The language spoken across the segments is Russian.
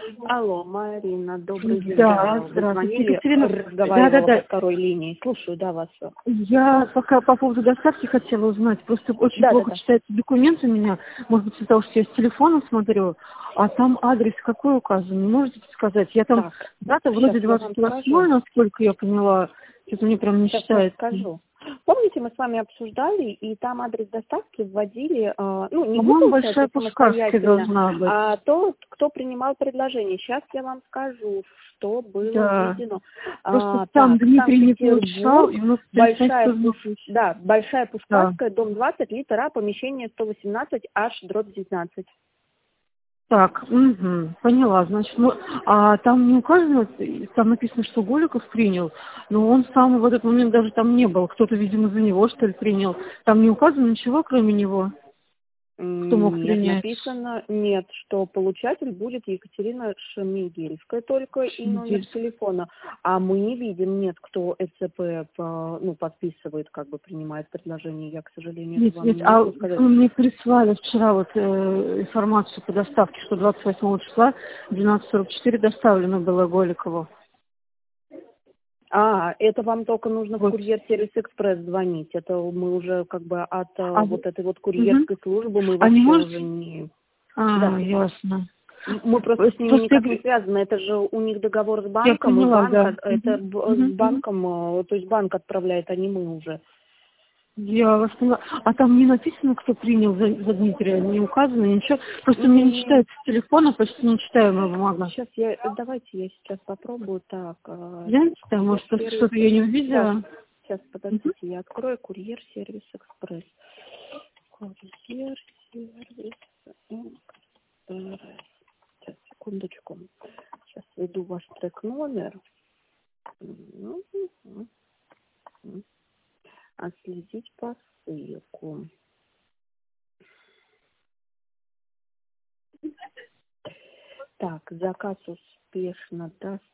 Алло, Марина, добрый день. Да, Вы здравствуйте. звонили, Екатерина, разговаривала да. по второй линии. Слушаю, да, вас. Я пока по поводу доставки хотела узнать. Просто очень плохо Да. читаются документы у меня. Может быть, из-за того, что я с телефона смотрю. А там адрес какой указан? Не можете сказать? Я там, Так, дата сейчас вроде я вам 28, скажу. насколько я поняла. Что-то мне прям не Сейчас я считается. скажу. Помните, мы с вами обсуждали, и там адрес доставки вводили, не вы, По-моему, получается, Большая Пушкарская самостоятельно, должна быть. а тот, кто принимал предложение. Сейчас я вам скажу, что было Да. введено. Просто там Дмитрий не получал, Санкт-Петербург, и у нас Большая Да. Пушкарская, дом 20, литера А, помещение 118, H/19. Так, поняла, значит, а там не указано, там написано, что Голиков принял, но он сам в этот момент даже там не был, кто-то, видимо, за него, что ли, принял. Там не указано ничего, кроме него, кто мог Нет, принять. написано, что получатель будет Екатерина Шемигельская, только и номер телефона. А мы не видим, кто ЭЦП подписывает, принимает предложение. Я, к сожалению, вам не могу сказать. Вы мне прислали вчера информацию по доставке, что 28 числа в 12:44 доставлено было Голикову. Это вам только нужно в курьер-сервис «Экспресс» звонить. Это мы уже от этой курьерской службы мы вообще уже не... Ясно. Мы просто с ними никак не связаны. Это же у них договор с банком, с банком, то есть банк отправляет, а не мы уже. Я вас поняла. А там не написано, кто принял за Дмитрия, не указано, ничего. Просто мне не читается с телефона, почти нечитаемая бумага. Давайте я сейчас попробую. Так. Я не читаю, может, что-то я не увидела. Сейчас, подождите, я открою курьер-сервис «Экспресс». Курьер-сервис «Экспресс». Сейчас, секундочку. Сейчас введу ваш трек-номер. Отследить посылку. Так, заказ успешно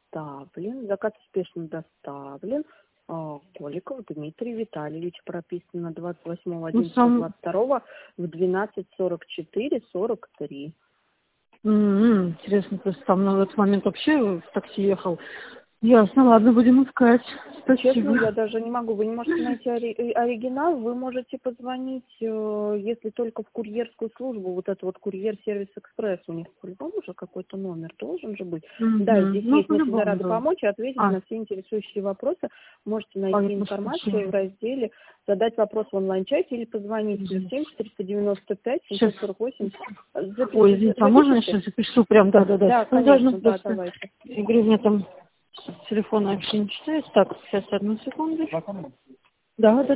доставлен. Голиков Дмитрий Витальевич, прописано 28.11.22 в 12:44:43. Интересно, просто там на этот момент вообще в такси ехал. Ясно, ладно, будем искать. Спасибо. Честно, я даже не могу. Вы не можете найти оригинал, вы можете позвонить, если только в курьерскую службу, курьер-сервис «Экспресс». У них по-любому уже какой-то номер должен же быть. Да, здесь есть, мы всегда рады помочь и ответить на все интересующие вопросы. Можете найти информацию в разделе «Задать вопрос в онлайн-чате» или позвонить +7 495 748. Ой, извините, а можно я сейчас запишу прям? Да. Да, конечно, да, давайте. Я говорю, у меня там телефон вообще не читает. Так, сейчас, одну секунду. Да.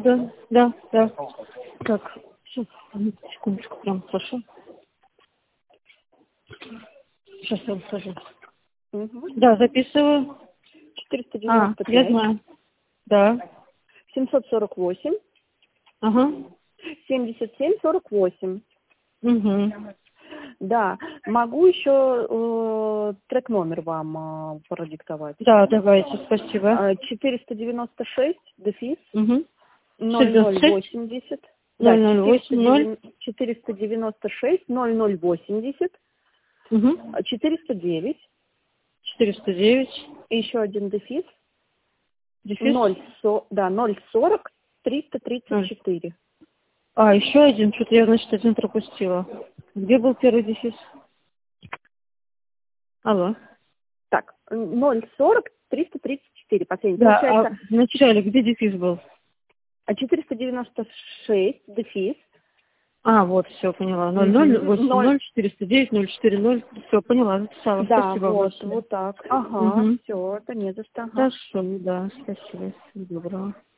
Так, сейчас, секундочку, прям прошу. Сейчас я расскажу. Да, записываю. 495. Я знаю. Да. 748. 7748. Да, могу еще трек-номер вам продиктовать. Да, давайте, спасибо. 496, дефис, 0080. 496, 0080, 409. 409. И еще один дефис. 040 334. Еще один, что-то я, значит, один пропустила. Где был первый дефис? Алло. Так, 040 334, последний. Да, получается... в начале где дефис был? 496, дефис. Вот, все, поняла. 0080 409 040. Все, поняла, записала. Да, Спасибо большое. вот так. Ага, все, это не за что. Хорошо, да, спасибо. Всего доброго.